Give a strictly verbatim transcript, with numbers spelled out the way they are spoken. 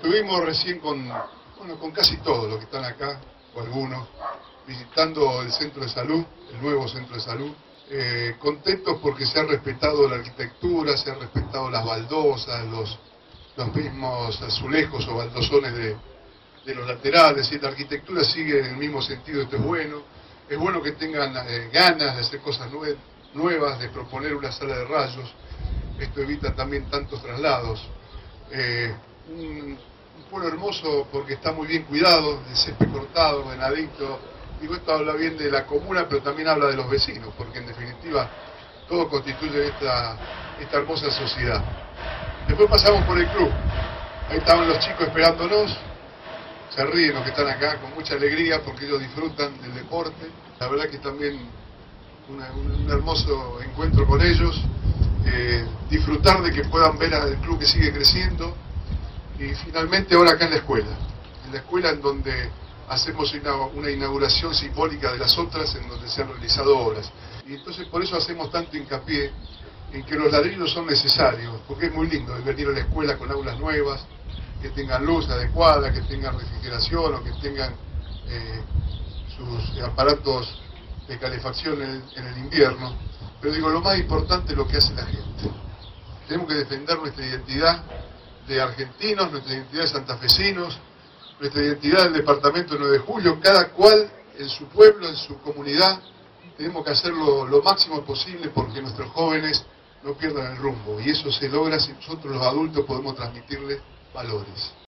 Estuvimos recién con, bueno, con casi todos los que están acá, o algunos, visitando el centro de salud, el nuevo centro de salud, eh, contentos porque se ha respetado la arquitectura, se han respetado las baldosas, los, los mismos azulejos o baldosones de, de los laterales, y la arquitectura sigue en el mismo sentido. Esto es bueno, es bueno que tengan eh, ganas de hacer cosas nue nuevas, de proponer una sala de rayos. Esto evita también tantos traslados. Eh, un, un pueblo hermoso porque está muy bien cuidado, el césped cortado, ordenadito. Digo, esto habla bien de la comuna, pero también habla de los vecinos, porque en definitiva todo constituye esta, esta hermosa sociedad. Después pasamos por el club, ahí estaban los chicos esperándonos, se ríen los que están acá con mucha alegría porque ellos disfrutan del deporte. La verdad que también una, un, un hermoso encuentro con ellos. Eh, disfrutar de que puedan ver al club que sigue creciendo, y finalmente ahora acá en la escuela, en la escuela en donde hacemos una, una inauguración simbólica de las otras, en donde se han realizado obras, y entonces por eso hacemos tanto hincapié en que los ladrillos son necesarios, porque es muy lindo venir a la escuela con aulas nuevas, que tengan luz adecuada, que tengan refrigeración o que tengan eh, sus aparatos de calefacción en el, en el invierno. Pero digo, lo más importante es lo que hace la gente. Tenemos que defender nuestra identidad de argentinos, nuestra identidad de santafesinos, nuestra identidad del departamento de nueve de julio, cada cual en su pueblo, en su comunidad. Tenemos que hacerlo lo máximo posible porque nuestros jóvenes no pierdan el rumbo, y eso se logra si nosotros los adultos podemos transmitirles valores.